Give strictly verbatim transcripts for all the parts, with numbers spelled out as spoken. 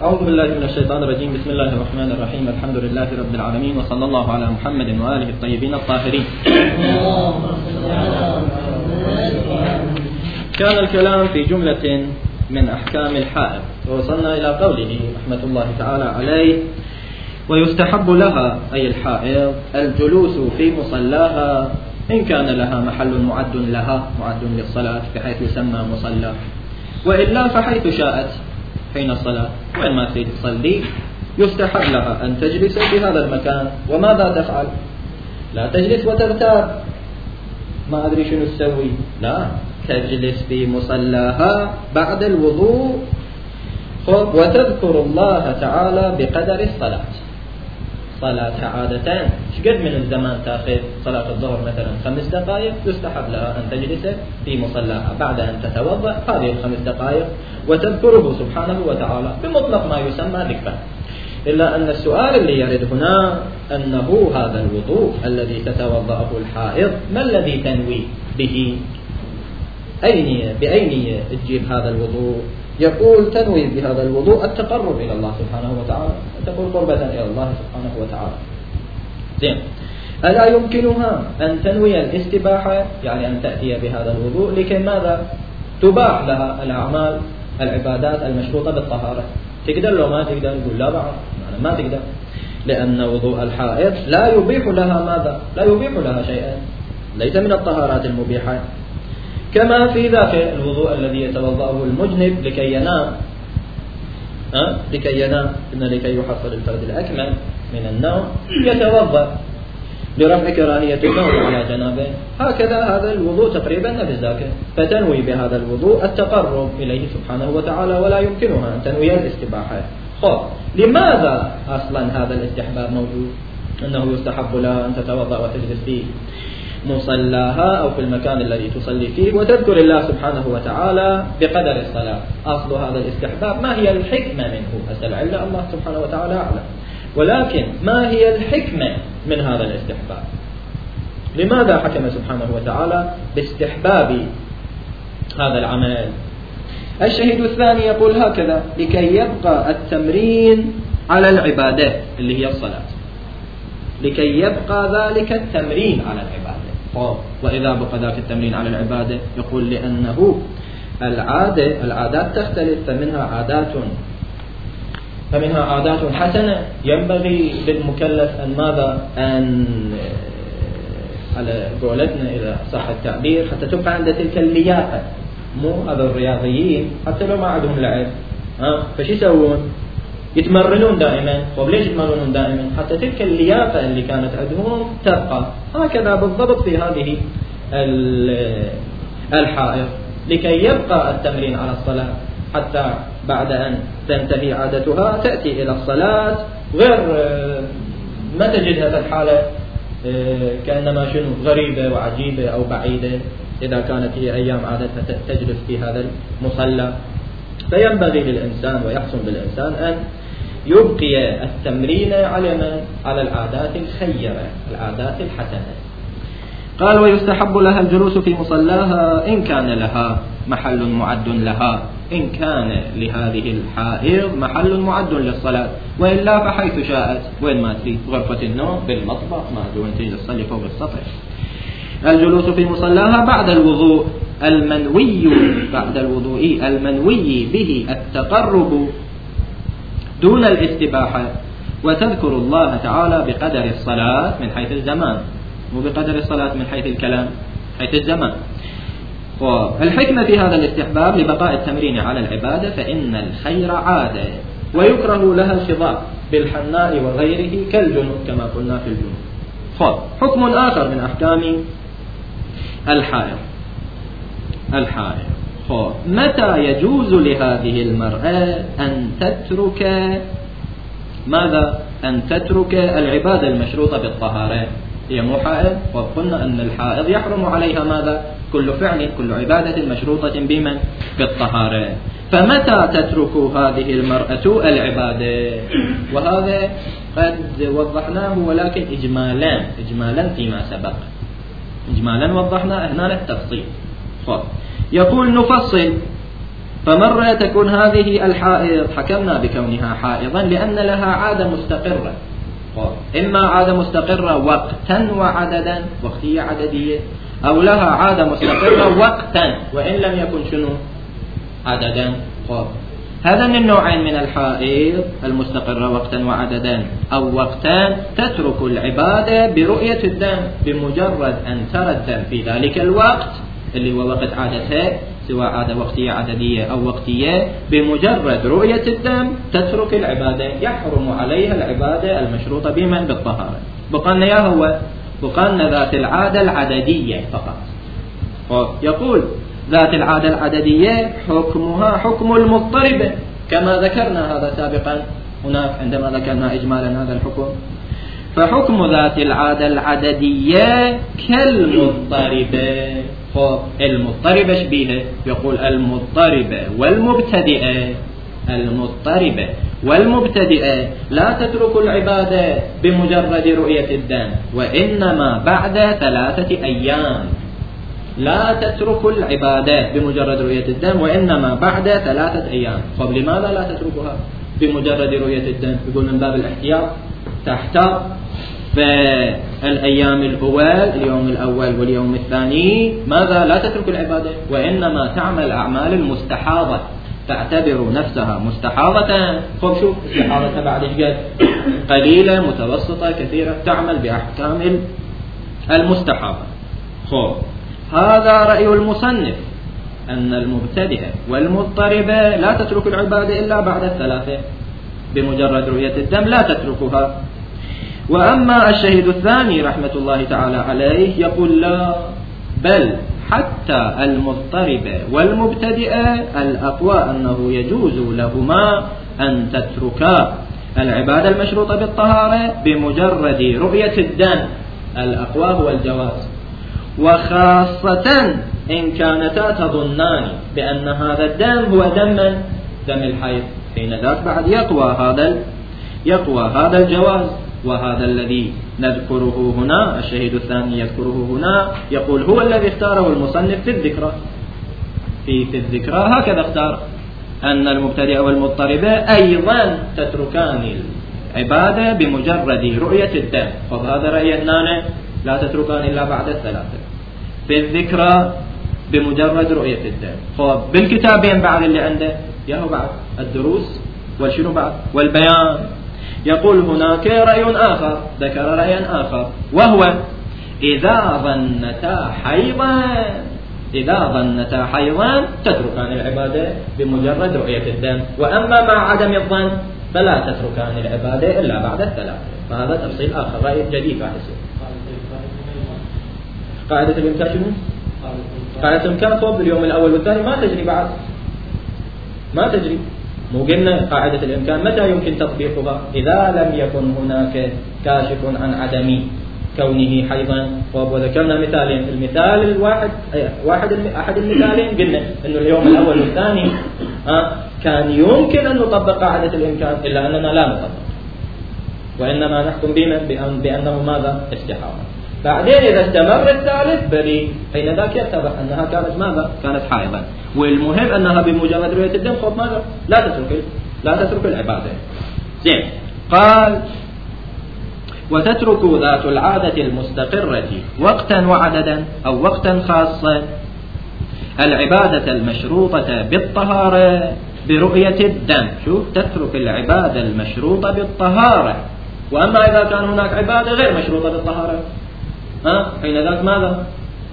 أعوذ بالله من الشيطان الرجيم. بسم الله الرحمن الرحيم. الحمد لله رب العالمين، وصلى الله على محمد وآله الطيبين الطاهرين. كان الكلام في جملة من أحكام الحائض، ووصلنا إلى قوله رحمة الله تعالى عليه: ويستحب لها أي الحائض الجلوس في مصلاها إن كان لها محل معد لها معد للصلاة بحيث يسمى مصلى، وإلا فحيث شاءت حين الصلاة، وإن ما تريد تصلي يستحب لها أن تجلس في هذا المكان. وماذا تفعل؟ لا تجلس وتغتاب، ما أدري شنو تسوي، لا، تجلس في مصلاها بعد الوضوء وتذكر الله تعالى بقدر الصلاة. صلاة عادة شقد من الزمان تأخذ صلاة الظهر مثلا خمس دقائق، يستحب لها أن تجلس في مصلاها بعد أن تتوضأ هذه الخمس دقائق وتذكره سبحانه وتعالى بمطلق ما يسمى ذكرا. إلا أن السؤال اللي يرد هنا أنه هذا الوضوء الذي تتوضأه الحائض ما الذي تنوي به؟ أي بأي نية تجيب هذا الوضوء؟ يقول تنوي بهذا الوضوء التقرب إلى الله سبحانه وتعالى، تقول قربة إلى الله سبحانه وتعالى. زين، ألا يمكنها أن تنوي الاستباحة، يعني أن تأتي بهذا الوضوء لكي ماذا؟ تباح لها الأعمال العبادات المشروطة بالطهارة. تقدر لو ما تقدر؟ يقول لا بعض، يعني ما تقدر، لأن وضوء الحائض لا يبيح لها ماذا؟ لا يبيح لها شيئا، ليس من الطهارات المبيحة. كما في ذاك الوضوء الذي يتوضأه المجنب لكي ينام، أه؟ لكي ينام، إن لكي يحصل الفرد الأكمل من النوم يتوضأ لرفع كراهية النوم على جنابه. هكذا هذا الوضوء تقريبا نفس ذاك، فتنوي بهذا الوضوء التقرب إليه سبحانه وتعالى، ولا يمكنها أن تنوي الاستباحة. خب، لماذا أصلا هذا الاستحباب موجود؟ أنه يستحب لها أن تتوضأ وتجلس فيه مصلاها أو في المكان الذي تصلي فيه وتذكر الله سبحانه وتعالى بقدر الصلاة. أصل هذا الاستحباب ما هي الحكمة منه؟ أسأل علة الله سبحانه وتعالى أعلم، ولكن ما هي الحكمة من هذا الاستحباب؟ لماذا حكم سبحانه وتعالى باستحباب هذا العمل؟ الشهيد الثاني يقول هكذا: لكي يبقى التمرين على العبادة اللي هي الصلاة، لكي يبقى ذلك التمرين على العبادة. وإذا بقى ذلك التمرين على العبادة يقول لأنه العادة العادات تختلف، فمنها عادات فمنها عادات حسنة ينبغي للمكلف أن ماذا؟ أن على قولتنا إذا صح التعبير حتى تبقى عند تلك اللياقة. مو هذا الرياضيين حتى لو ما عندهم لعب ها فش يسوون؟ يتمرنون دائما. وليش يتمرنون دائما؟ حتى تلك اللياقة اللي كانت عندهم تبقى. هكذا بالضبط في هذه الحائض، لكي يبقى التمرين على الصلاة حتى بعد أن تنتهي عادتها تأتي إلى الصلاة، غير ما تجدها في الحالة كأنما شنو غريبة وعجيبة أو بعيدة إذا كانت هي أيام عادتها تجلس في هذا المصلى. فينبغي للإنسان ويحسن بالإنسان أن يبقي التمرين على على العادات الخيرة، العادات الحسنة. قال: ويستحب لها الجلوس في مصلاها إن كان لها محل معد لها، إن كان لهذه الحائض محل معد للصلاة، وإلا فحيث شاءت، وين ما تريد، غرفة النوم، بالمطبخ، ما دون تريد تصلي فوق السطح. الجلوس في مصلاها بعد الوضوء المنوي بعد الوضوء المنوي به التقرب دون الاستباحة، وتذكر الله تعالى بقدر الصلاة من حيث الزمان، مو بقدر الصلاة من حيث الكلام، حيث الزمان. والحكمة في هذا الاستحباب لبقاء التمرين على العبادة، فإن الخير عادة ويكره لها الخضاب بالحناء وغيره كالجنوب كما قلنا في الجنوب. حكم آخر من أحكام الحائض الحائض متى يجوز لهذه المرأة أن تترك ماذا؟ أن تترك العبادة المشروطة بالطهارة. هي مو حائض، وقلنا أن الحائض يحرم عليها ماذا؟ كل فعل، كل عبادة مشروطة بمن؟ بالطهارة. فمتى تترك هذه المرأة العبادة؟ وهذا قد وضحناه ولكن إجمالا إجمالا فيما سبق، إجمالا وضحنا هنا التفصيل. يقول: نفصل فمرة تكون هذه الحائض حكمنا بكونها حائضا لأن لها عادة مستقرة، إما عادة مستقرة وقتا وعددا، وقتية عددية، أو لها عادة مستقرة وقتا وإن لم يكن شنو عددا. هذا من النوعين من الحائض، المستقرة وقتا وعددا أو وقتان تترك العبادة برؤية الدم، بمجرد أن ترى الدم في ذلك الوقت اللي هو وقت عادتها، سواء عادة وقتية عددية أو وقتية، بمجرد رؤية الدم تترك العبادة، يحرم عليها العبادة المشروطة بمن بالطهارة. بقالنا يا هو بقالنا ذات العادة العددية فقط. يقول ذات العادة العددية حكمها حكم المضطربة، كما ذكرنا هذا سابقا هناك عندما ذكرنا إجمالا هذا الحكم. فحكم ذات العادة العددية كالمضطربة. المضطربة شبيهة، يقول المضطربة والمبتدئة، المضطربة والمبتدئة لا تترك العبادة بمجرد رؤية الدم، وإنما بعد ثلاثة أيام. لا تترك العبادة بمجرد رؤية الدم وإنما بعد ثلاثة أيام. طب لماذا لا تتركها بمجرد رؤية الدم؟ يقول من باب الاحتياط، تحتاط فالأيام الأول، اليوم الأول واليوم الثاني، ماذا لا تترك العبادة وإنما تعمل أعمال المستحاضة، تعتبر نفسها مستحاضة. خب شوف استحاضتها بعد قد قليلة متوسطة كثيرة، تعمل بأحكام المستحاضة. خب هذا رأي المصنف أن المبتدئة والمضطربة لا تترك العبادة إلا بعد الثلاثة، بمجرد رؤية الدم لا تتركها. وأما الشهيد الثاني رحمة الله تعالى عليه يقول لا، بل حتى المضطربة والمبتدئة الأقوى أنه يجوز لهما أن تتركا العبادة المشروطة بالطهارة بمجرد رؤية الدم، الأقوى هو الجواز، وخاصة إن كانتا تظنان بأن هذا الدم هو دم دم الحيض، حين ذاك بعد يقوى هذا يقوى هذا الجواز. وهذا الذي نذكره هنا الشهيد الثاني يذكره هنا، يقول هو الذي اختاره المصنف في الذكرى في في الذكرى هكذا اختار أن المبتدئ والمضطربة أيضا تتركان العبادة بمجرد رؤية الدم. فهذا رأي أننا لا تتركان إلا بعد الثلاثة، في الذكرى بمجرد رؤية الدم. طب بالكتابين بعد اللي عنده ياهو بعد الدروس والشنو بعد والبيان، يقول هناك رأي آخر، ذكر رأيا آخر، وهو إذا ظنتا حيضا إذا ظنتا حيضا تتركان العبادة بمجرد رؤية الدم، وأما مع عدم الظن فلا تتركان العبادة إلا بعد الثلاثة. فهذا تفصيل آخر، رأي جديد بعد السنة. قاعدة الإمكان شنو؟ قاعدة الإمكان فوق اليوم الأول والثاني ما تجري بعد، ما تجري. مو قلنا قاعدة الإمكان متى يمكن تطبيقها؟ إذا لم يكن هناك كاشف عن عدم كونه حيضا. وذكرنا مثالين، المثال الواحد واحد أحد المثالين قلنا إنه اليوم الأول والثاني آه كان يمكن أن نطبق قاعدة الإمكان، إلا أننا لا نطبق، وإنما نحكم بأن بأنه ماذا؟ استحاضة. بعدين إذا استمر الثالث بريء، حين ذاك يتضح أنها كانت ماذا؟ كانت حائضا. والمهم أنها بمجرد رؤية الدم خب ماذا؟ لا تترك لا تترك العبادة. زين، قال وتترك ذات العادة المستقرة وقتا وعددا أو وقتا خاصا العبادة المشروطة بالطهارة برؤية الدم. شوف، تترك العبادة المشروطة بالطهارة. وأما إذا كان هناك عبادة غير مشروطة بالطهارة ها حين ذاك ماذا؟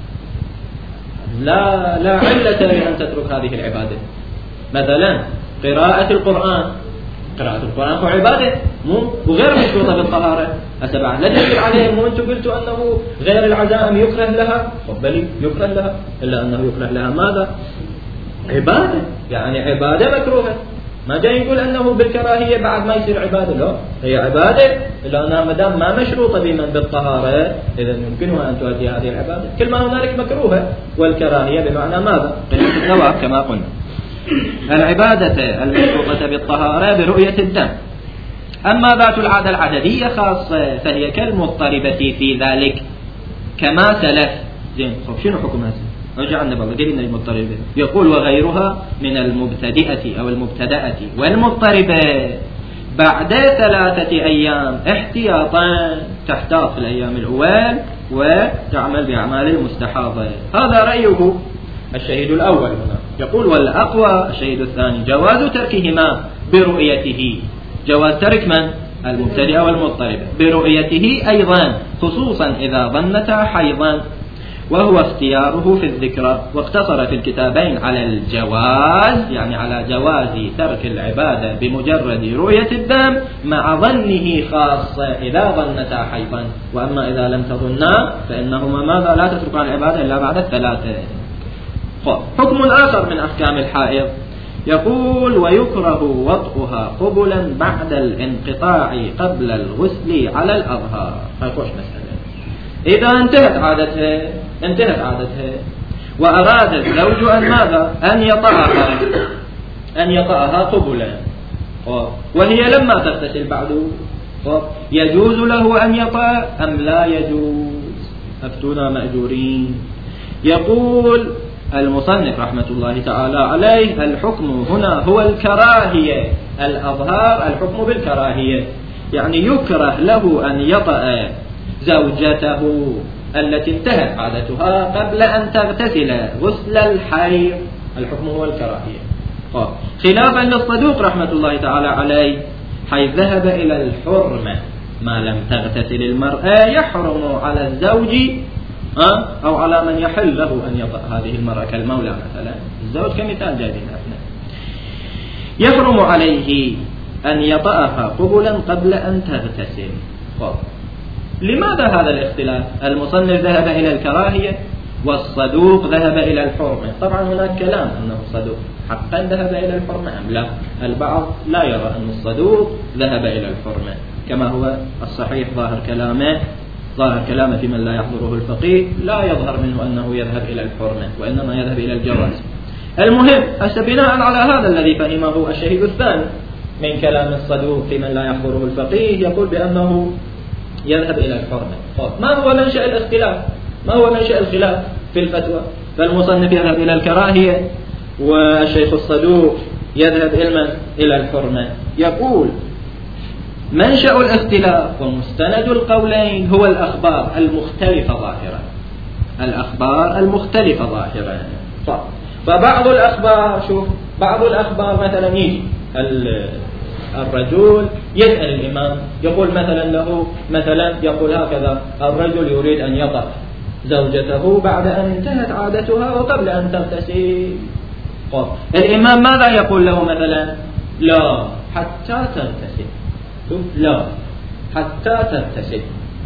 لا لا علة لأن تترك هذه العبادة. مثلا قراءة القرآن، قراءة القرآن هو عبادة مو وغير مشروطة بالطهارة. أتبع لا تجب عليهم، مو أنتم قلتوا أنه غير العزائم يكره لها؟ بل يكره لها، إلا أنه يكره لها ماذا؟ عبادة، يعني عبادة مكروهة. ما جاي يقول أنه بالكراهية بعد ما يصير عبادة، لا، هي عبادة إلا أنها مدام ما مشروطة بمن بالطهارة إذا يمكنها أن تؤدي هذه العبادة. كل ما هنالك مكروهة، والكراهية بمعنى ماذا؟ قلة الثواب كما قلنا. العبادة المشروطة بالطهارة برؤية الدم. أما ذات العادة العددية خاصة فهي كالمضطربة في ذلك كما سلف. زين، طب شنو حكمها؟ رجعنا بالله قلنا المضطربة. يقول وغيرها من المبتدئة أو المبتدأة والمضطربة بعد ثلاثة أيام احتياطا، تحتاط في الأيام الأول وتعمل بأعمال المستحاضة. هذا رأيه الشهيد الأول هنا. يقول والأقوى الشهيد الثاني جواز تركهما برؤيته، جواز ترك من؟ المبتدئة والمضطربة برؤيته أيضا، خصوصا إذا ظنتا حيضا، وهو اختياره في الذكرى. واقتصر في الكتابين على الجواز، يعني على جواز ترك العبادة بمجرد رؤية الدم مع ظنه خاصة إذا ظنتا حيضا، وأما إذا لم تظنا فإنهما ماذا؟ لا تتركان العبادة إلا بعد الثلاثة. حكم آخر من أحكام الحائض يقول ويكره وطئها قبلا بعد الانقطاع قبل الغسل على الأظهار. هاي خوش مسألة. إذا انتهت عادتها انتهت عادتها وأراد الزوج أن ماذا؟ أن يطأها أن يطأها قبلا، وهي لما تغتسل بعد، يجوز له أن يطأ أم لا يجوز؟ أفتونا مأجورين. يقول المصنف رحمة الله تعالى عليه الحكم هنا هو الكراهية. الأظهار الحكم بالكراهية، يعني يكره له أن يطأ زوجته التي انتهت عادتها قبل أن تغتسل غسل الحيض، الحكم هو الكراهية. خلافا للصدوق رحمة الله تعالى عليه حيث ذهب إلى الحرمة، ما لم تغتسل المرأة يحرم على الزوج أو على من يحل له أن يطأ هذه المرأة كالمولى مثلا، الزوج كمثال جايبين احنا، يحرم عليه أن يطأها قبلا قبل أن تغتسل. لماذا هذا الاختلاف؟ المصنف ذهب إلى الكراهية والصدوق ذهب إلى الحرمة. طبعا هناك كلام أنه الصدوق حقا ذهب إلى الحرمة أم لا. البعض لا يرى أن الصدوق ذهب إلى الحرمة كما هو الصحيح. ظاهر كلامه ظاهر كلامه في من لا يحضره الفقيه لا يظهر منه أنه يذهب إلى الحرمة، وإنما يذهب إلى الجواز. المهم هسه بناء على هذا الذي فهمه الشهيد الثاني من كلام الصدوق في من لا يحضره الفقيه يقول بأنه يذهب إلى الحرمة. ما هو منشأ الاختلاف؟ ما هو منشأ الخلاف في الفتوى؟ فالمصنف يذهب إلى الكراهية والشيخ الصدوق يذهب إلى الحرمة. يقول منشأ الاختلاف ومستند القولين هو الأخبار المختلفة ظاهرا، الأخبار المختلفة ظاهرا. فبعض الأخبار، شوف بعض الأخبار مثلا يجي الرجل يسأل الإمام يقول مثلا له مثلا يقول هكذا الرجل يريد أن يطأ زوجته بعد أن انتهت عادتها وقبل أن تغتسل. الإمام ماذا يقول له مثلا؟ لا حتى تغتسل، لا حتى تغتسل.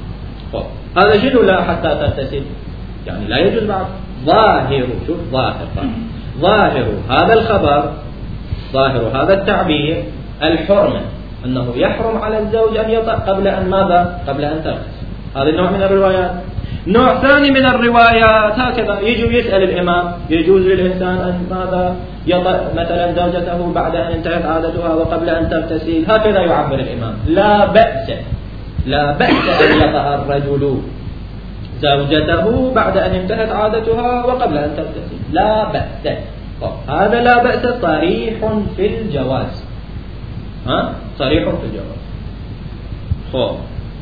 هذا شنو لا حتى تغتسل؟ يعني لا يجوز بعد. ظاهر شوف ظاهر ظاهر هذا الخبر، ظاهر هذا التعبير الحرمة، أنه يحرم على الزوج أن يطأ قبل أن ماذا؟ قبل أن تغتسل. هذا النوع من الروايات. نوع ثاني من الروايات هكذا يجي يسأل الإمام يجوز للإنسان أن ماذا يطأ مثلا زوجته بعد أن انتهت عادتها وقبل أن تغتسل، هكذا يعبر الإمام. لا بأس لا بأس أن يطأ الرجل زوجته بعد أن انتهت عادتها وقبل أن تغتسل، لا بأس. هذا لا بأس صريح في الجواز، ها صريح في الجواز. خب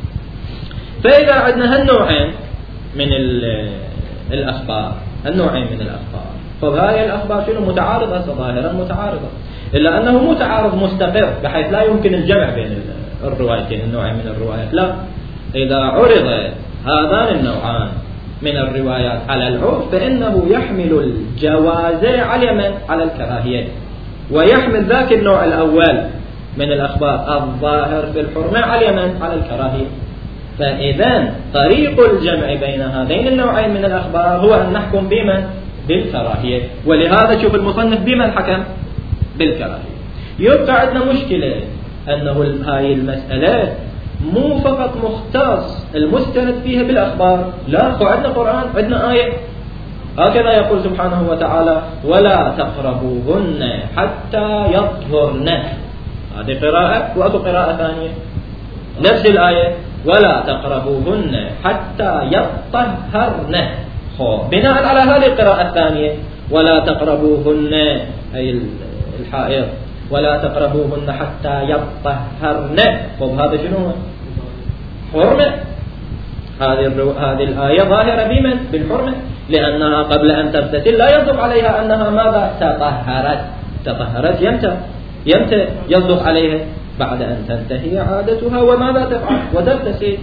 فإذا عندنا هالنوعين من الأخبار، النوعين من الأخبار، فهذه الأخبار شنو متعارضة ظاهرا متعارضة، إلا أنه مو تعارض مستقر بحيث لا يمكن الجمع بين الروايتين النوعين من الروايات. لا، إذا عرض هذان النوعان من الروايات على العرف فإنه يحمل الجواز على من؟ على الكراهية، ويحمل ذاك النوع الأول من الأخبار الظاهر في الحرمة على من؟ على الكراهية. فإذا طريق الجمع بين هذين النوعين من الأخبار هو أن نحكم بمن؟ بالكراهية. ولهذا شوف المصنف بمن حكم؟ بالكراهية. يبقى عندنا مشكلة أنه هاي المسألة مو فقط مختص المستند فيها بالأخبار، لا، عندنا قرآن، عندنا آية هكذا يقول سبحانه وتعالى ولا تقربوهن حتى يطهرن. هذه قراءة، وأكو قراءة ثانية نفس الآية ولا تقربوهن حتى يطهرن. بناء على هذه القراءة الثانية ولا تقربوهن أي الحائض ولا تقربوهن حتى يطهرن. طب هذا شنو؟ حرمة. هذه هذه الآية ظاهرة بمن؟ بالحرمة، لأنها قبل أن تغتسل لا يصدق عليها أنها ماذا؟ تطهرت. تطهرت يمتى؟ يمتى يصدق عليها؟ بعد أن تنتهي عادتها وماذا تفعل؟ وتغتسل.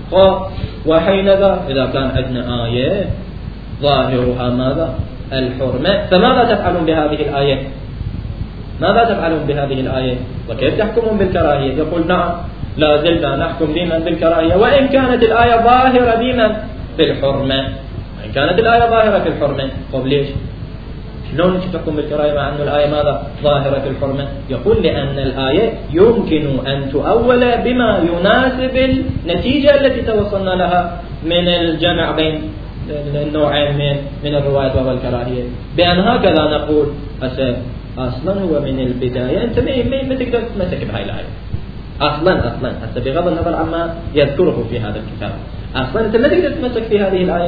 وحينذا إذا كان عندنا آية ظاهرها ماذا؟ الحرمة، فماذا تفعلون بهذه الآية؟ ماذا تفعلون بهذه الآية؟ وكيف تحكمون بالكراهية؟ يقول نعم لا زلنا نحكم بمن؟ بالكراهية، وإن كانت الآية ظاهرة بمن؟ بالحرمة. وإن كانت الآية ظاهرة في الحرمة. طب ليش؟ شلون تحكم بالكراهية مع أن الآية ماذا؟ ظاهرة في الحرمة؟ يقول لأن الآية يمكن أن تؤول بما يناسب النتيجة التي توصلنا لها من الجمع بين النوعين من من الرواية وهو الكراهية، بأن هكذا نقول أصلا هو من البداية أنت ما تقدر تمسك بهاي الآية أصلا أصلا حتى بغض النظر عما يذكره في هذا الكتاب، أصلا أنت ما تقدر تمسك في هذه الآية،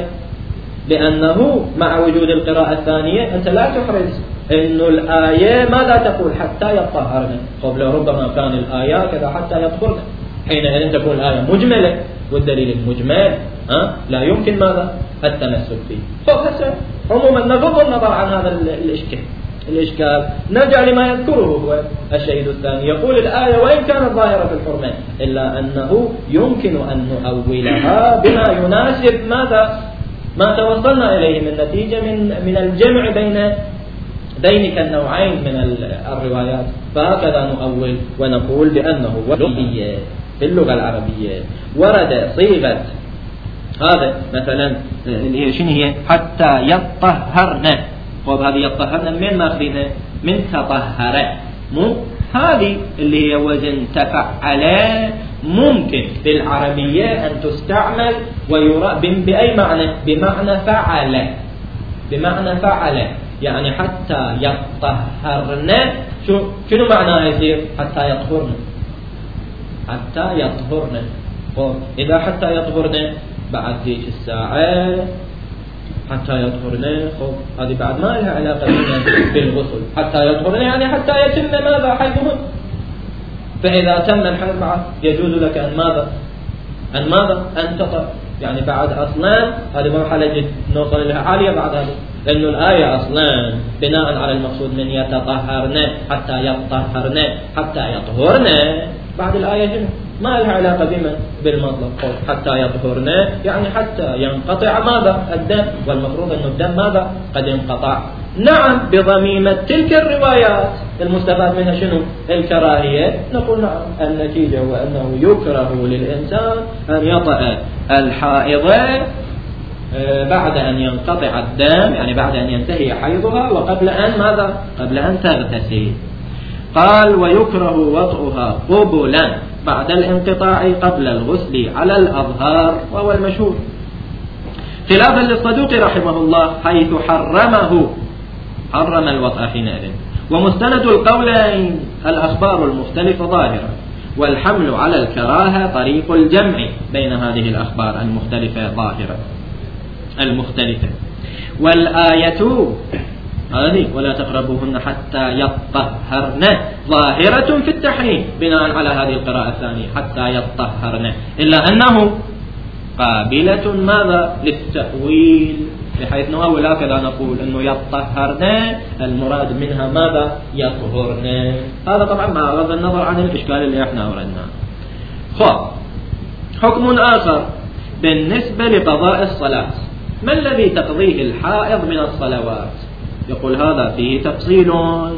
لأنه مع وجود القراءة الثانية أنت لا تحرز إنه الآية ماذا تقول؟ حتى يطهرن. قبل ربما كان الآية كذا حتى يطهرن، حينئذ تكون الآية مجملة، والدليل المجمل ها لا يمكن ماذا؟ التمسك فيه. فهسه عموما نغض النظر عن هذا الإشكال الإشكال نرجع لما يذكره هو الشهيد الثاني. يقول الآية وإن كانت ظاهرة في الحرمة إلا أنه يمكن أن نؤولها بما يناسب ماذا؟ ما توصلنا إليه من نتيجة من من الجمع بين ذلك النوعين من الروايات، فهكذا نؤول ونقول بأنه في اللغة العربية ورد صيغة هذا مثلا اللي هي شنو هي؟ حتى يطهرن. وهذه يطهرن من ماخذينها؟ من تطهر. مو هذه اللي هي وزن تفعل، ممكن في العربية أن تستعمل ويرى بأي معنى؟ بمعنى فعل، بمعنى فعل، يعني حتى يطهرن. شو شنو معناها يصير؟ حتى يطهرن، حتى يطهرن. إذا حتى يطهرن بعد ذيك الساعة حتى يطهرن، خب هذه بعد ما لها علاقة بالغسل. حتى يطهرن يعني حتى يتم ماذا؟ حيضهن. فإذا تم الحيض معه يجوز لك أن ماذا؟ أن ماذا؟ أن تطهر. يعني بعد أصلا هذه مرحلة نوصل لها عالية بعد هذا، لأن الآية أصلا بناء على المقصود من يتطهرن حتى يطهرن حتى يطهرن، بعد الآية جنة ما لها علاقة بما بالمطلق. حتى يطهرن يعني حتى ينقطع ماذا؟ الدم، والمفروض أن الدم ماذا؟ قد انقطع. نعم بضميمة تلك الروايات المستفاد منها شنو؟ الكراهية. نقول نعم النتيجة هو أنه يكره للإنسان أن يطأ الحائضة بعد أن ينقطع الدم، يعني بعد أن ينتهي حيضها وقبل أن ماذا؟ قبل أن تغتسل. قال ويكره وطئها قبلا بعد الانقطاع قبل الغسل على الأظهار، وهو المشهور، خلافا للصدوق رحمه الله حيث حرمه، حرم الوطأ حينئذ. ومستند القولين الأخبار المختلفة ظاهرة، والحمل على الكراهة طريق الجمع بين هذه الأخبار المختلفة ظاهرة المختلفة. والآية هذه ولا تقربوهن حتى يطهرن ظاهرة في التحريم بناء على هذه القراءة الثانية حتى يطهرن، إلا أنه قابلة ماذا؟ للتأويل، بحيث نؤول هكذا نقول أنه يطهرن المراد منها ماذا؟ يطهرن. هذا طبعا مع غض النظر عن الإشكال اللي احنا أوردناه. خب حكم آخر بالنسبة لقضاء الصلاة، ما الذي تقضيه الحائض من الصلوات؟ يقول هذا فيه تفصيل.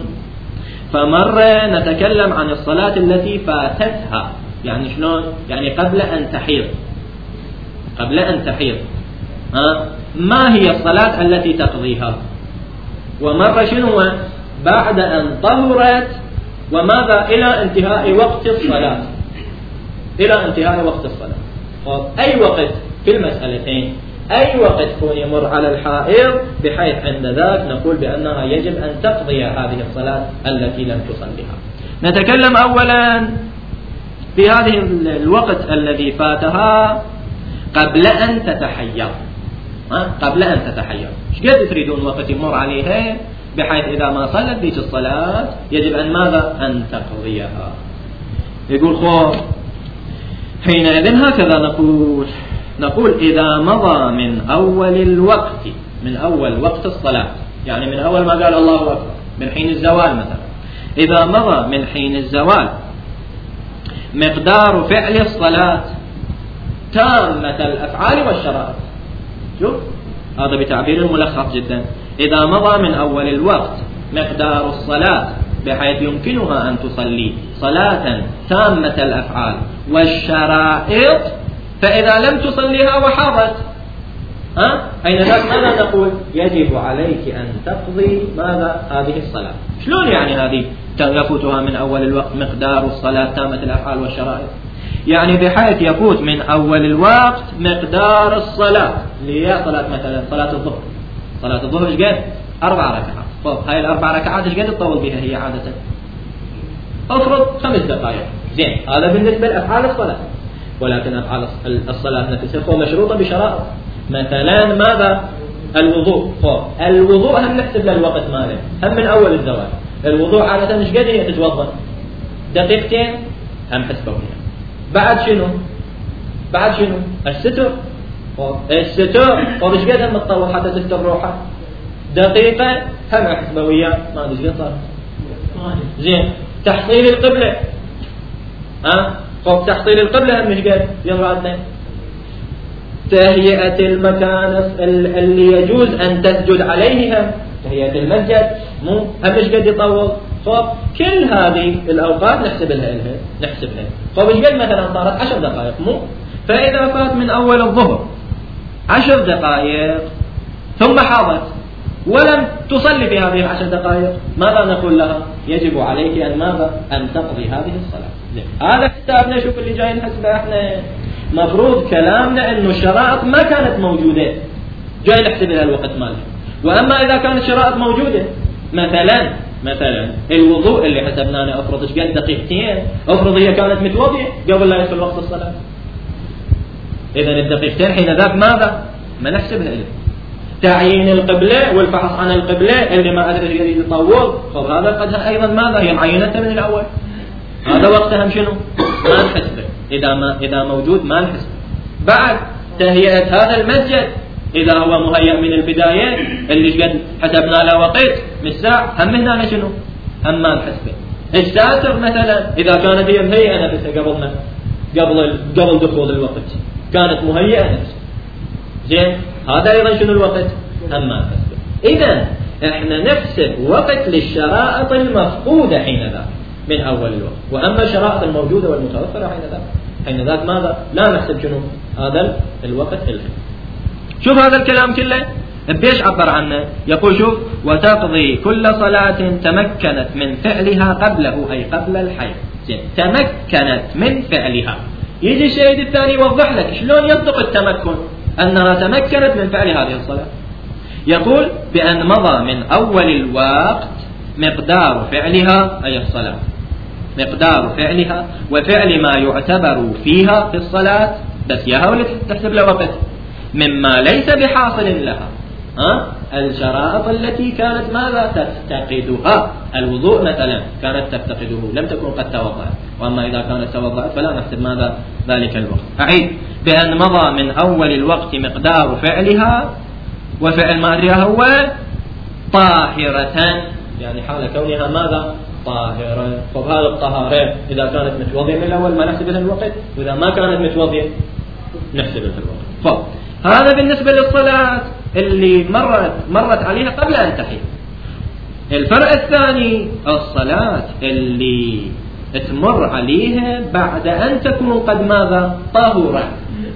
فمرة نتكلم عن الصلاة التي فاتتها، يعني شلون؟ يعني قبل أن تحيض، قبل أن تحيض ها؟ ما هي الصلاة التي تقضيها؟ ومرة شنو؟ بعد أن طهرت وماذا؟ إلى انتهاء وقت الصلاة، إلى انتهاء وقت الصلاة. طب أي وقت في المسألتين؟ أي وقت كون يمر على الحائض بحيث عند ذاك نقول بأنها يجب أن تقضي هذه الصلاة التي لم تصليها. نتكلم أولا في هذه الوقت الذي فاتها قبل أن تتحيض، قبل أن تتحير. إيش قد تريدون وقت يمر عليها بحيث إذا ما صلت ذيك الصلاة يجب أن ماذا؟ أن تقضيها. يقول خو حينئذ هكذا نقول نقول إذا مضى من أول الوقت، من أول وقت الصلاة، يعني من أول ما قال الله أكبر، من حين الزوال مثلا، إذا مضى من حين الزوال مقدار فعل الصلاة تامة الأفعال والشرائط. شوف هذا بتعبير ملخص جدا. إذا مضى من أول الوقت مقدار الصلاة بحيث يمكنها أن تصلي صلاة تامة الأفعال والشرائط، فإذا لم تصليها وحاضت ها حينئذ ماذا نقول؟ يجب عليك أن تقضي ماذا؟ هذه الصلاة. شلون يعني هذه يفوتها من أول الوقت مقدار الصلاة تامة الأفعال والشرائط؟ يعني بحيث يفوت من أول الوقت مقدار الصلاة اللي هي صلاة مثلا صلاة الظهر. صلاة الظهر ايش قد؟ أربع ركعات. طيب هاي الأربع ركعات ايش قد تطول بها هي عادة؟ أفرض خمس دقائق. زين هذا بالنسبة لأفعال الصلاة، ولكن أفعال الصلاة نفسها مشروطة بشرائط. مثلا ماذا؟ الوضوء. الوضوء هم نحسب له الوقت ماله، هم من أول الزواج. الوضوء عادة ايش قد هي تتوضأ؟ دقيقتين هم حسبوها. بعد شنو؟ بعد شنو؟ الستر. الستر طب ايش قد هم تطول حتى تستر روحه؟ دقيقة هم احسبه وياه ما ادري ايش صار. زين تحصيل القبلة ها؟ طب تحصيل القبلة هم ايش قد؟ يلا عندنا تهيئة المكان اللي يجوز أن تسجد عليه، هم تهيئة المسجد مو هم ايش قد يطول؟ طب كل هذه الأوقات نحسب لها إلها نحسب لها. طب ايش قد مثلا صارت عشر دقائق مو؟ فإذا فات من أول الظهر عشر دقائق ثم حاضت ولم تصلي في هذه العشر دقائق، ماذا نقول لها؟ يجب عليك أن ماذا؟ أن تقضي هذه الصلاة. هذا حسابنا. شوف اللي جاي نحسبه احنا، مفروض كلامنا انه الشرائط ما كانت موجودة جاي نحسب لها الوقت مالها. واما اذا كانت شرائط موجودة مثلا مثلا الوضوء اللي حسبناه افرض ايش قد دقيقتين، افرض هي كانت متوضية قبل لا يدخل وقت الصلاة، اذا الدقيقتين حين ذاك ماذا؟ ما نحسبها له. تعيين القبلة والفحص عن القبلة اللي ما ادري ايش يريد يطول، طب هذا قد ايضا ماذا؟ هي معينتها من الاول، هذا وقتها هم شنو؟ ما نحسبه. إذا ما إذا موجود ما نحسبه. بعد تهيئة هذا المسجد إذا هو مهيأ من البداية اللي قد حسبنا له وقت من ساعة، هم هنا شنو؟ هم ما نحسبه. الساتر مثلا إذا كانت هي مهيئة نفسها قبل ما قبل قبل دخول الوقت كانت مهيئة نفسها، زين هذا أيضا شنو الوقت؟ هم ما نحسبه. إذا إحنا نحسب وقت للشرائط المفقودة حين ذاك من أول الوقت، وأما الشرائط الموجودة والمتوفرة حين ذاك حين ذاك ماذا؟ لا نحسب شنو؟ هذا الوقت إلها. شوف هذا الكلام كله بيش عبر عنه. يقول شوف وتقضي كل صلاة تمكنت من فعلها قبله أي قبل الحي. تمكنت من فعلها. يجي الشهيد الثاني يوضح لك شلون ينطق التمكن أنها تمكنت من فعل هذه الصلاة. يقول بأن مضى من أول الوقت مقدار فعلها أي الصلاة، مقدار فعلها وفعل ما يعتبر فيها في الصلاة بس ياها ولا تحسب له وقت مما ليس بحاصل لها. ها؟ الشرائط التي كانت ماذا تفتقدها، الوضوء مثلا كانت تفتقده لم تكن قد توضأت، وأما إذا كانت توضأت فلا نحسب ماذا ذلك الوقت. أعيد بأن مضى من أول الوقت مقدار فعلها وفعل ما أدريها هو طاهرة، يعني حال كونها ماذا طاهرة. فهذا الطهارة إذا كانت متوضية من الأول ما نحسب لها الوقت، وإذا ما كانت متوضية نحسب لها الوقت. هذا بالنسبة للصلاة اللي مرت مرت عليها قبل أن تحيض. الفرق الثاني الصلاة اللي تمر عليها بعد أن تكون قد ماذا طهرت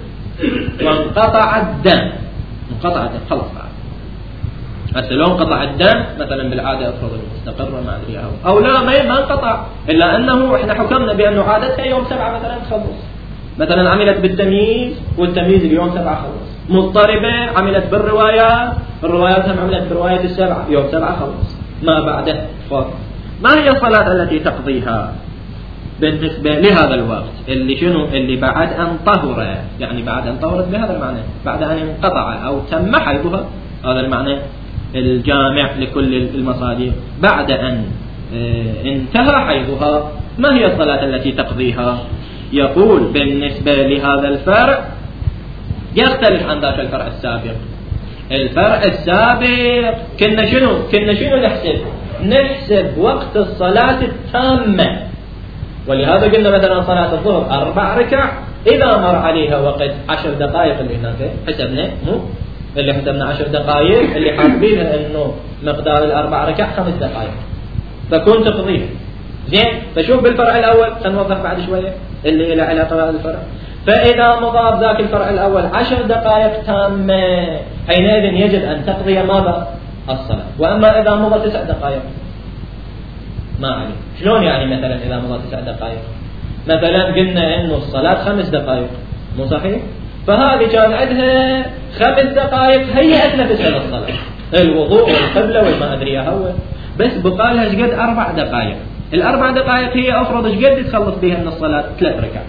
وانقطع الدم. انقطع الدم خلص بعد. بس لو انقطع الدم مثلا بالعادة أفرض المستقرة ما أدري أو أو لا ما انقطع، إلا أنه إحنا حكمنا بأنه عادتها يوم سبعة مثلا تخلص. مثلا عملت بالتمييز والتمييز اليوم سبعة خلص. مضطربة عملت بالروايات، الروايات هم عملت برواية السبعة يوم سبعة خلص. ما بعده فوق. ما هي الصلاة التي تقضيها؟ بالنسبة لهذا الوقت اللي شنو اللي بعد أن طهر، يعني بعد أن طهرت بهذا المعنى، بعد أن انقطع أو تم حيضها، هذا المعنى الجامع لكل المصادر. بعد أن انتهى حيضها ما هي الصلاة التي تقضيها؟ يقول بالنسبة لهذا الفرع يختلف عن ذاك الفرع السابق. الفرع السابق كنا شنو كنا شنو نحسب نحسب وقت الصلاة التامة، ولهذا قلنا مثلا صلاة الظهر أربع ركع إذا مر عليها وقت عشر دقائق اللي هناك حسبنا، مو اللي حسبنا عشر دقائق اللي حاسبينها إنه مقدار الأربع ركع خمس دقائق تكون تقضيها. زين، فشوف بالفرع الأول سنوضح بعد شوية اللي له علاقة بهذا الفرع. فإذا مضى ذاك الفرع الأول عشر دقائق تامة حينئذ يجب أن تقضي ماذا؟ الصلاة. وأما إذا مضى تسع دقائق ما عليه. شلون يعني مثلا إذا مضى تسع دقائق؟ مثلا قلنا إنه الصلاة خمس دقائق، مو صحيح؟ فهذه كان عندها خمس دقائق هيئت نفسها للصلاة، الوضوء والقبلة والما أدري هو، بس بقى لها شقد أربع دقائق. الأربع دقائق هي أفرض شقد تخلص بها من الصلاة ثلاث ركعات.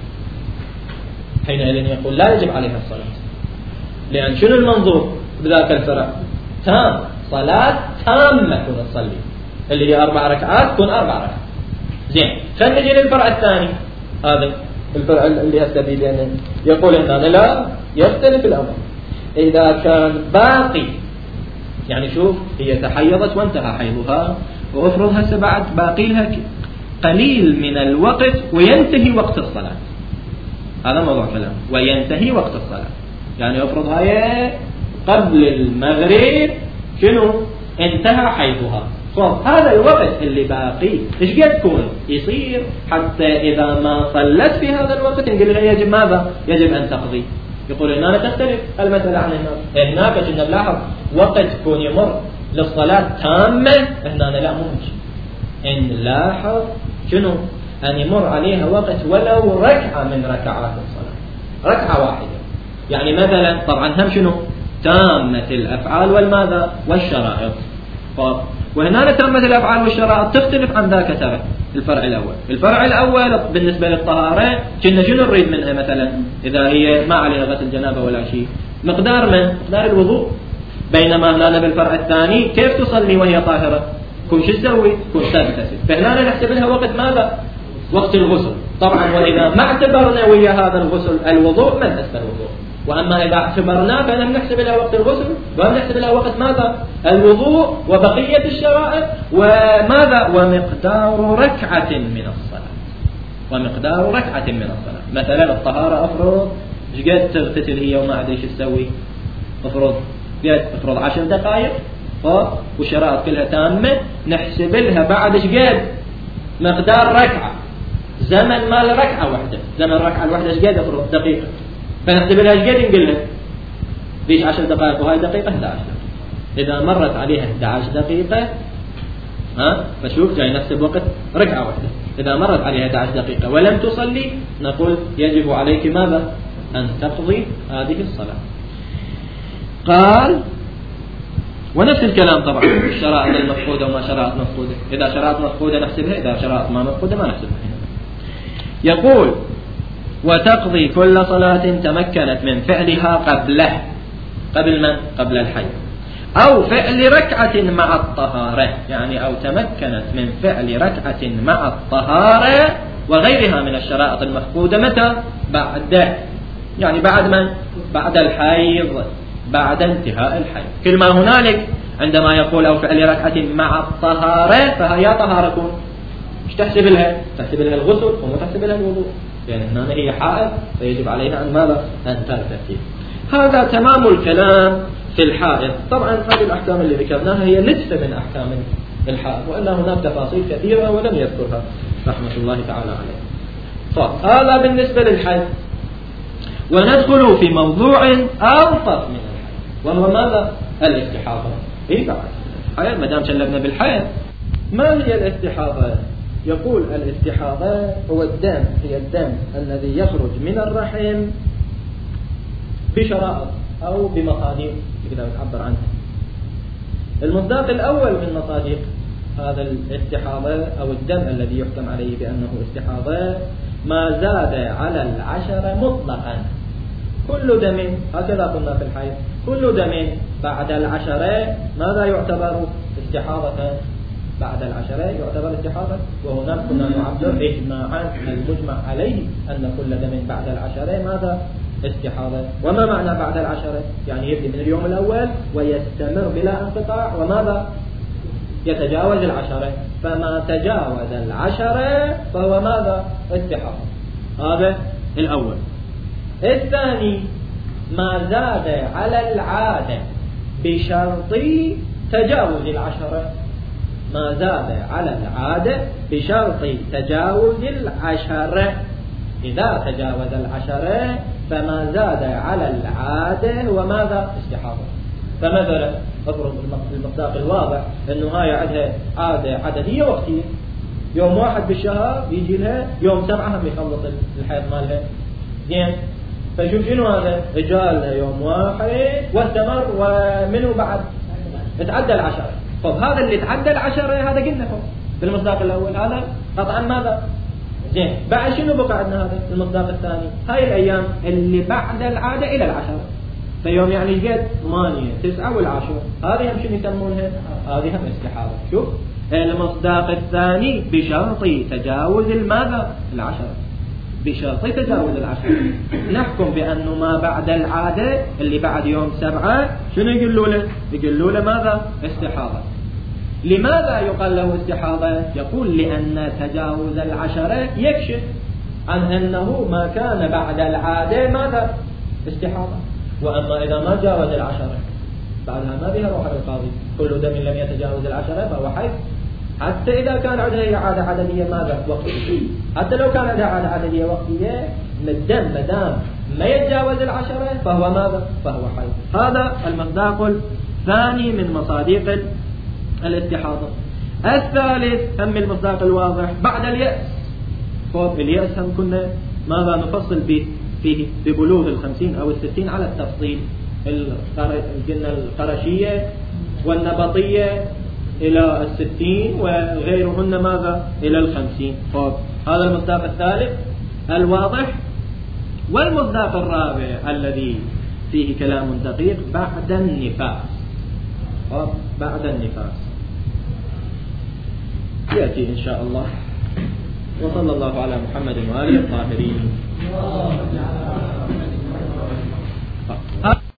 حينئذ يقول لا يجب عليها الصلاة، لأن شنو المنظور بذاك الفرع؟ تام، صلاة تامة تكون تصلي اللي هي أربع ركعات تكون أربع ركعات. زين، خلينا نجي للفرع الثاني. هذا الفرع اللي هستفيد يعني يقول إن أنا لا يختلف الأمر إذا كان باقي، يعني شوف هي تحيضت وانتهى حيضها وأفرض هسه بعد باقي لها قليل من الوقت وينتهي وقت الصلاة، هذا موضوع كلام، وينتهي وقت الصلاة يعني أفرض هاي قبل المغرب شنو انتهى حيضها، هذا الوقت اللي باقي ايش قد يكون يصير حتى إذا ما صلت في هذا الوقت نقول لها يجب ماذا؟ يجب أن تقضي. يقول هنا تختلف المسألة عن هناك. هناك كنا نلاحظ وقت يكون يمر للصلاة تامة، هنا لا ممكن إن نلاحظ شنو أن يمر عليها وقت ولو ركعة من ركعات الصلاة، ركعة واحدة. يعني مثلا طبعا هم شنو تامة الأفعال والماذا والشرائط. وهنا تامة الأفعال والشرائط تختلف عن ذاك ترى الفرع الأول. الفرع الأول بالنسبة للطهارة كنا شنو نريد منها؟ مثلا إذا هي ما عليها غسل جنابة ولا شيء مقدار من مقدار الوضوء، بينما هنا بالفرع الثاني كيف تصلي وهي طاهرة؟ كون شو تسوي؟ كون تغتسل. فهنا نحسب لها وقت ماذا؟ وقت الغسل. طبعا وإذا ما اعتبرنا ويا هذا الغسل الوضوء ما نحسب الوضوء، وأما إذا اعتبرناه فلم نحسب لها وقت الغسل ولم نحسب لها وقت ماذا؟ الوضوء وبقية الشرائط وماذا؟ ومقدار ركعة من الصلاة، ومقدار ركعة من الصلاة. مثلا الطهارة أفرض ايش قد تغتسل هي وما أدري ايش تسوي، أفرض قد أفرض عشر دقائق والشرائط كلها تامة، نحسب لها بعد ايش قد مقدار ركعة، زمن مال ركعة واحدة، زمن ركعة الواحدة ايش قد أفرض دقيقة، فنحسب لها ايش قد نقول لها ليش عشر دقائق وهاي دقيقة إحدى عشر. إذا مرت عليها إحدى عشر دقيقة ها فشوف جاي نحسب وقت ركعة واحدة. إذا مرت عليها إحدى عشر دقيقة ولم تصلي نقول يجب عليك ماذا؟ أن تقضي هذه الصلاة. قال ونفس الكلام طبعا الشرائط المفقودة وما شرائط مفقودة، إذا شرائط مفقودة نحسبها، إذا شرائط ما مفقودة ما نحسبها. يقول وتقضي كل صلاة تمكنت من فعلها قبله، قبل من؟ قبل الحي، أو فعل ركعة مع الطهارة، يعني أو تمكنت من فعل ركعة مع الطهارة وغيرها من الشرائط المفقودة متى؟ بعد، يعني بعد من؟ بعد الحيض، بعد انتهاء الحيض. كل ما هنالك عندما يقول أو فعل ركعة مع الطهارة فهي طهارة كون ايش تحسب لها؟ تحسب لها الغسل وما تحسب لها الوضوء، يعني هنا هي حائض فيجب عليها أن ماذا؟ أن تغتسل. هذا تمام الكلام في الحائض. طبعا هذه الأحكام اللي ذكرناها هي نسبة من أحكام الحائض، وإلا هناك تفاصيل كثيرة ولم يذكرها رحمة الله تعالى عليه. طب هذا بالنسبة للحيض. وندخل في موضوع ألطف من الحيض وهو ماذا؟ الاستحاضة. إيه بعد الحيض ما دام شلبنا بالحيض، ما هي الاستحاضة؟ يقول الاستحاضة هو الدم، هي الدم الذي يخرج من الرحم بشرائط أو بمصادق إذا تعبر عنها. المصداق الأول من مصادق هذا الاستحاضة أو الدم الذي يحكم عليه بأنه استحاضة ما زاد على العشرة مطلقا. كل دم، هكذا قلنا في الحيض، كل دم بعد العشرة ماذا يعتبر استحاضة؟ بعد العشرة يعتبر استحاضة. وهناك كنا نعبر إجماعا المجمع عليه أن كل دم بعد العشرة ماذا؟ استحاضة. وما معنى بعد العشرة؟ يعني يبدأ من اليوم الأول ويستمر بلا انقطاع، وماذا؟ يتجاوز العشرة. فما تجاوز العشرة فهو ماذا؟ استحاضة. هذا الأول. الثاني ما زاد على العادة بشرط تجاوز العشرة. ما زاد على العادة بشرط تجاوز العشرة. إذا تجاوز العشرة فما زاد على العادة هو ماذا؟ استحاضة. فمثلا أفرض المصداق الواضح أنه هاي عندها عادة عددية وقتية، يوم واحد بالشهر يجي لها، يوم سبعة هم يخلص الحيض مالها. زين، فشوف شنو هذا؟ اجالها يوم واحد واستمر، ومنه بعد تعدى العشرة. طب هذا اللي تعدى العشرة هذا قلنا في المصداق الأول هذا قطعا ماذا؟ زين، بعد شنو بقى عندنا هذا المصداق الثاني؟ هاي الأيام اللي بعد العادة إلى العشرة. فيوم يعني قد ثمانية تسعة والعشرة، هذه هم شنو يسمونها؟ هذه هم استحاضة. شوف المصداق الثاني بشرط تجاوز الماذا؟ العشرة. بشرط تجاوز العشرة نحكم بأنه ما بعد العادة اللي بعد يوم سبعة شنو يقولوا له؟ يقولوا له ماذا؟ استحاضة. لماذا يقال له استحاضة؟ يقول لأن تجاوز العشرة يكشف عن أنه ما كان بعد العادة ماذا؟ استحاضة. وأما إذا ما جاوز العشرة بعدها ما بها روح القاضي، كل دم لم يتجاوز العشرة فهو حيض. حتى إذا كان عندها عادة عددية ماذا؟ وقتية. حتى لو كان عندها عادة عددية وقتية، الدم مدام ما يتجاوز العشرة فهو ماذا؟ فهو حيض. هذا المصداق الثاني من مصادق الاستحاضة. الثالث هم المصداق الواضح بعد اليأس. فوق اليأس هم كنا ماذا نفصل به فيه ببلوغ الخمسين أو الستين على التفصيل. قلنا القرشية والنبطية إلى الستين وغيرهن ماذا؟ إلى الخمسين. طب هذا المصداق الثالث الواضح. والمصداق الرابع الذي فيه كلام دقيق بعد النفاس. طب بعد النفاس يأتي إن شاء الله. وصلى الله على محمد وآله الطاهرين.